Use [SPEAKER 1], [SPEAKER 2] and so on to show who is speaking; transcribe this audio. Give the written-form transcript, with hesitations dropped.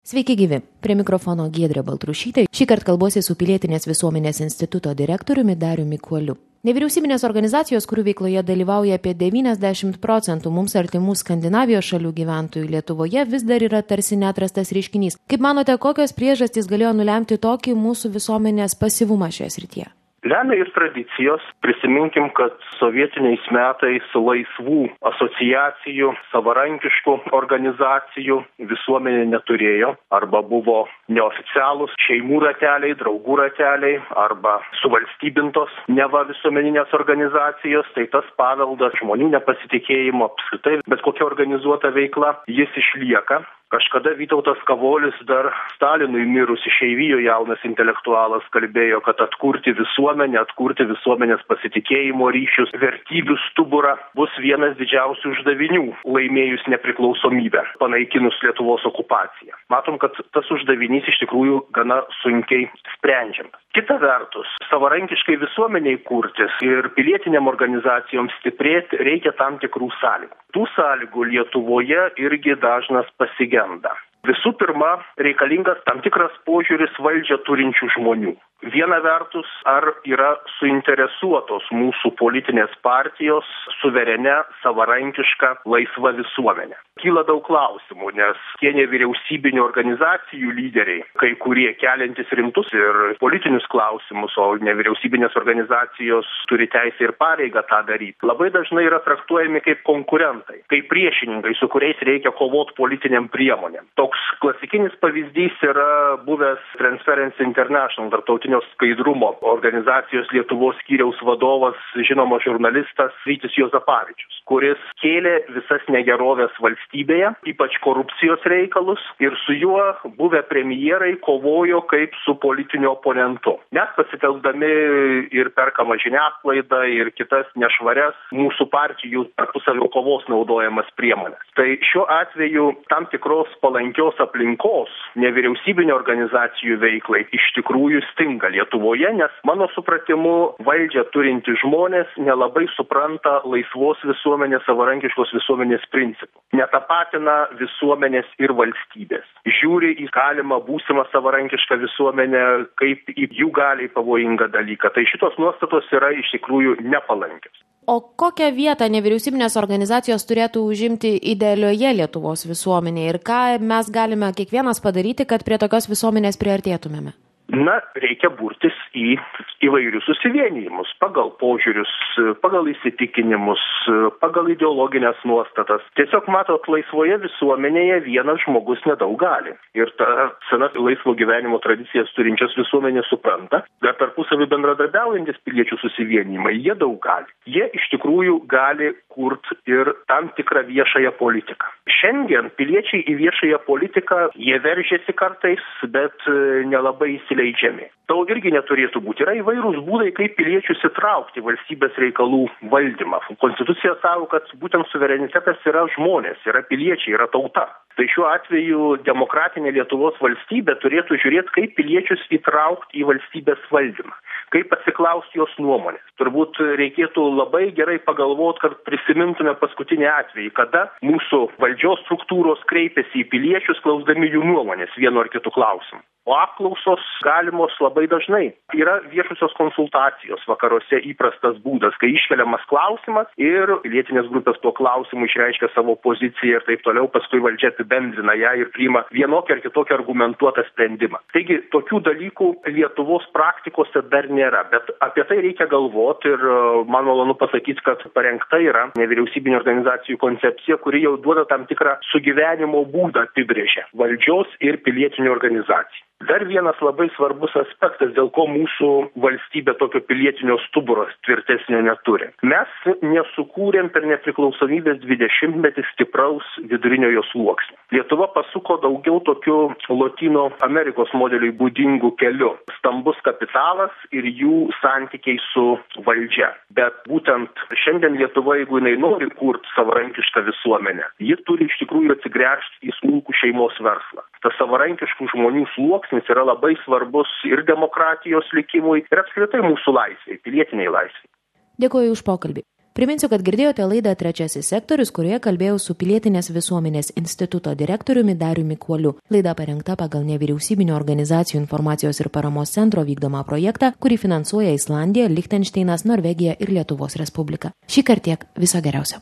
[SPEAKER 1] Sveiki gyvi, prie mikrofono Giedrė Baltrušytė. Šįkart kalbuosi su Pilietinės visuomenės instituto direktoriumi Dariumi Kuoliu. Nevyriausybinės organizacijos, kurių veikloje dalyvauja apie 90% mums artimų Skandinavijos šalių gyventojų, Lietuvoje vis dar yra tarsi neatrastas reiškinys. Kaip manote, kokios priežastys galėjo nulemti tokį mūsų visuomenės pasyvumą šioje srityje?
[SPEAKER 2] Lemia ir tradicijos. Prisiminkim, kad sovietiniais metais laisvų asociacijų, savarankiškų organizacijų visuomenė neturėjo, arba buvo neoficialūs šeimų rateliai, draugų rateliai, arba suvalstybintos neva visuomeninės organizacijos. Tai tas paveldas žmonių nepasitikėjimo apskritai, bet kokia organizuota veikla, jis išlieka. Kažkada Vytautas Kavolis dar Stalinui mirus išeivijoje jaunas intelektualas kalbėjo, kad atkurti visuomenės pasitikėjimo ryšius, vertybių stuburą bus vienas didžiausių uždavinių laimėjus nepriklausomybę, panaikinus Lietuvos okupaciją. Matom, kad tas uždavinys iš tikrųjų gana sunkiai sprendžiamas. Kita vertus, savarankiškai visuomeniai kurtis ir pilietiniam organizacijoms stiprėti reikia tam tikrų sąlygų. Tų sąlygų Lietuvoje irgi dažnas pasigenda. Visų pirma, reikalingas tam tikras požiūris valdžią turinčių žmonių. Viena vertus, ar yra suinteresuotos mūsų politinės partijos suverenia, savarankiška, laisva visuomenė. Kyla daug klausimų, nes tie nevyriausybinių organizacijų lyderiai, kai kurie keliantis rimtus ir politinius klausimus, o nevyriausybinės organizacijos turi teisę ir pareigą tą daryti, labai dažnai yra traktuojami kaip konkurentai, kaip priešininkai, su kuriais reikia kovoti politiniam priemonėm. Toks klasikinis pavyzdys yra buvęs Transparency International, tarptautinio skaidrumo organizacijos Lietuvos skyriaus vadovas, žinomas žurnalistas Vytis Juozapavičius, kuris kėlė visas negeroves valstybėje, ypač korupcijos reikalus, ir su juo buvę premjerai kovojo kaip su politiniu oponentu. Net pasitelkdami ir perkamą žiniasklaidą ir kitas nešvarias mūsų partijų tarpusavio kovos naudojamas priemonės. Tai šiuo atveju tam tikros palankios aplinkos nevyriausybinio organizacijų veiklai iš tikrųjų stinga Lietuvoje, nes mano supratimu valdžią turinti žmonės nelabai supranta laisvos visuomenės, savarankiškos visuomenės principų. Netapatina visuomenės ir valstybės. Žiūri į galimą būsimą savarankišką visuomenę kaip į jų galiai pavojingą dalyką. Tai šitos nuostatos yra iš tikrųjų nepalankios.
[SPEAKER 1] O kokią vietą nevyriausybinės organizacijos turėtų užimti idealioje Lietuvos visuomenėje ir ką mes galime kiekvienas padaryti, kad prie tokios visuomenės priartėtumėme?
[SPEAKER 2] Na, reikia burtis į įvairius susivienijimus pagal požiūrius, pagal įsitikinimus, pagal ideologinės nuostatas. Tiesiog matot, laisvoje visuomenėje vienas žmogus nedaug gali. Ir ta sena laisvo gyvenimo tradicijas turinčios visuomenės supranta, kad tarpusavį bendradarbiaujantis piliečių susivienijimai, jie daug gali. Jie iš tikrųjų gali kurti ir tam tikrą viešąją politiką. Šiandien piliečiai į viešąją politiką, jie veržiasi kartais, bet nelabai įsileidžiami. To irgi neturėtų būti. Yra įvairūs būdai, kaip piliečius įtraukti valstybės reikalų valdymą. Konstitucija sako, kad būtent suverenitetas yra žmonės, yra piliečiai, yra tauta. Tai šiuo atveju demokratinė Lietuvos valstybė turėtų žiūrėti, kaip piliečius įtraukti į valstybės valdymą, kaip atsiklausti jos nuomonės. Turbūt reikėtų labai gerai pagalvoti, kad prisimintume paskutinį atvejį, kada mūsų valdžios struktūros kreipėsi į piliečius, klausdami jų nuomonės vienu ar kitu klausimu. O apklausos galimos labai dažnai. Yra viešusios konsultacijos vakaruose įprastas būdas, kai iškeliamas klausimas ir pilietinės grupės tuo klausimu išreiškia savo poziciją ir taip toliau, paskui valdžia apibendrina ją ir priima vienokį ar kitokį argumentuotą sprendimą. Taigi, tokių dalykų Lietuvos praktikose dar nėra, bet apie tai reikia galvoti ir man malonu pasakyti, kad parengta yra nevyriausybinio organizacijų koncepcija, kuri jau duoda tam tikrą sugyvenimo būdą apibrėžia valdžios ir pilietinių organizacijų. Dar vienas labai svarbus aspektas, dėl ko mūsų valstybė tokio pilietinio stuburo tvirtesnio neturi. Mes nesukūrėm per nepriklausomybės 20-metį stipraus viduriniojo sluoksnio. Lietuva pasuko daugiau tokių Lotynų Amerikos modeliui būdingų kelių. Stambus kapitalas ir jų santykiai su valdžia. Bet būtent šiandien Lietuva, jeigu jinai nori kurti savarankišką visuomenę, ji turi iš tikrųjų atsigręžti į smulkų šeimos verslą. Tas savarankiškų žmonių sluoksnis yra labai svarbus ir demokratijos likimui, ir apskritai mūsų laisvei, pilietiniai laisvei.
[SPEAKER 1] Dėkuoju už pokalbį. Priminsiu, kad girdėjote laidą Trečiasis sektorius, kurioje kalbėjau su Pilietinės visuomenės instituto direktoriumi Dariumi Kuoliu. Laida parengta pagal nevyriausybinio organizacijų informacijos ir paramos centro vykdomą projektą, kurį finansuoja Islandija, Lichtenšteinas, Norvegija ir Lietuvos Respublika. Šįkart tiek, viso geriausio.